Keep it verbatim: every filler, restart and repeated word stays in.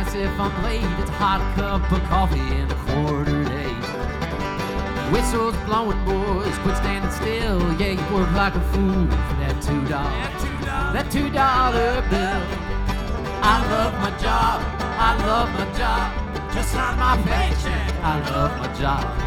nights if I'm late, it's a hot cup of coffee and a quarter to eight. Whistles blowing, boys, quit standing still. Yeah, you work like a fool for that two dollar, that two dollar bill. I love my job, I love my job. Just sign my paycheck. I love my job.